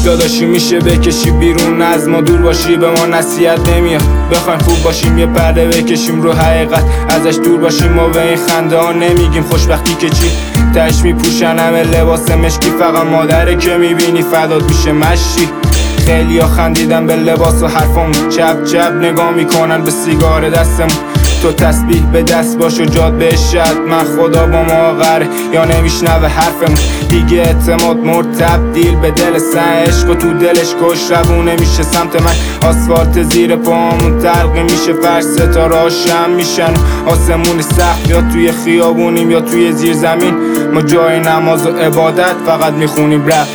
داداشی میشه بکشی بیرون از ما دور باشی، به ما نصیحت نمیاد. بخوایم خوب باشیم یه پرده بکشیم رو حقیقت ازش دور باشیم. ما به این خنده ها نمیگیم خوشبختی که چی، تش میپوشن همه لباس مشکی، فقط مادره که میبینی فدات میشه مشی. خیلی ها خندیدن به لباس و حرفمون، چپ چپ نگاه میکنن به سیگار دستمون. تو تسبیح به دست باش و جاد بشد، من خدا با ما قره یا نمیشنوه حرفمون. دیگه اعتماد مرد تبدیل به دل سن، عشق و تو دلش کش روونه میشه سمت من. آسفالت زیر پامون تلقی میشه، فرش ستاره ها شم میشن، آسمون سخت یا توی خیابونیم یا توی زیر زمین. ما جای نماز و عبادت فقط میخونیم رپ.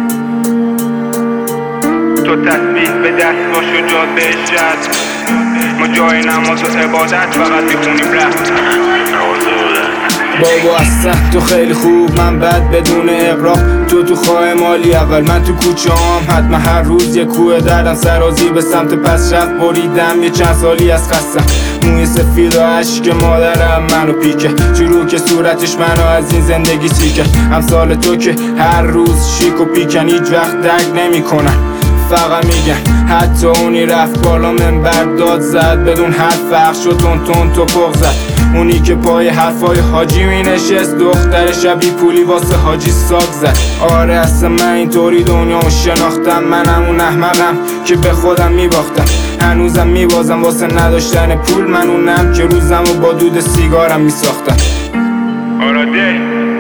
تو تسبیح به دست باش و جاد بشد، ما جای نماز و عبادت فقط میخونیم رپ. بابا اصلا تو خیلی خوب من بد بدون اقراق. تو خواه مالی اول من تو کوچه هم، حتما هر روز یه کوه دردم سرازی به سمت پس رفت بریدم. یه چند سالی از خستم، موی سفید و عشق مادرم منو پیکه، چرو که صورتش منو از این زندگی سیکه. امثال تو که هر روز شیک و پیکن هیچ وقت درک نمی کنن، فقط میگن. حتی اونی رفت بالا منبر داد زد، بدون حرف فخش و تون تو پغ زد. اونی که پای حرفای حاجی می نشست، دختر شبی پولی واسه حاجی ساک زد. آره اصلا من اینطوری دنیامو شناختم، منم اون احمقم که به خودم میباختم. هنوزم میبازم واسه نداشتن پول، من اونم که روزمو با دود سیگارم میساختم. آراده